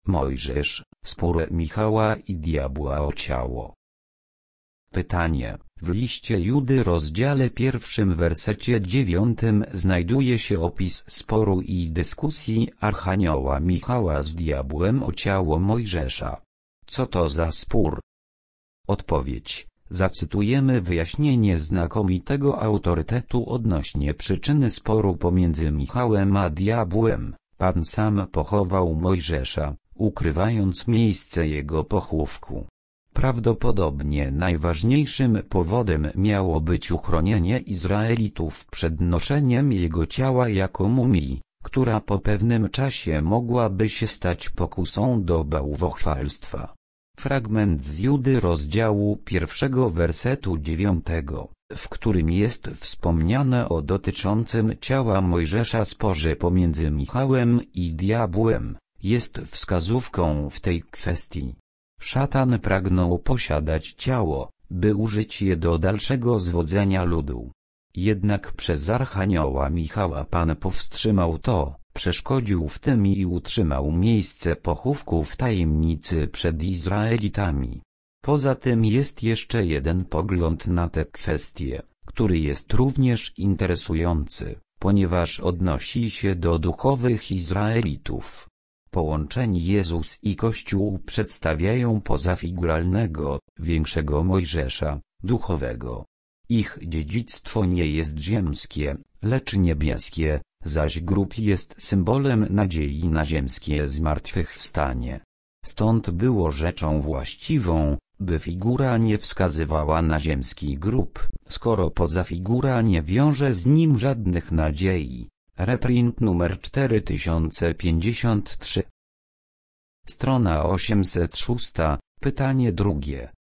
Mojżesz, spór Michała i diabła o ciało. Pytanie. W liście Judy rozdziale 1 wersecie 9 znajduje się opis sporu i dyskusji archanioła Michała z diabłem o ciało Mojżesza. Co to za spór? Odpowiedź. Zacytujemy wyjaśnienie znakomitego autorytetu odnośnie przyczyny sporu pomiędzy Michałem a diabłem. Pan sam pochował Mojżesza, ukrywając miejsce jego pochówku. Prawdopodobnie najważniejszym powodem miało być uchronienie Izraelitów przed noszeniem jego ciała jako mumii, która po pewnym czasie mogłaby się stać pokusą do bałwochwalstwa. Fragment z Judy rozdziału 1 wersetu 9, w którym jest wspomniane o dotyczącym ciała Mojżesza sporze pomiędzy Michałem i diabłem, jest wskazówką w tej kwestii. Szatan pragnął posiadać ciało, by użyć je do dalszego zwodzenia ludu. Jednak przez archanioła Michała Pan powstrzymał to, przeszkodził w tym i utrzymał miejsce pochówku w tajemnicy przed Izraelitami. Poza tym jest jeszcze jeden pogląd na tę kwestię, który jest również interesujący, ponieważ odnosi się do duchowych Izraelitów. Połączeni Jezus i Kościół przedstawiają pozafiguralnego, większego Mojżesza, duchowego. Ich dziedzictwo nie jest ziemskie, lecz niebieskie, zaś grób jest symbolem nadziei na ziemskie zmartwychwstanie. Stąd było rzeczą właściwą, by figura nie wskazywała na ziemski grób, skoro pozafigura nie wiąże z nim żadnych nadziei. Reprint numer 4053. Strona 806, pytanie drugie.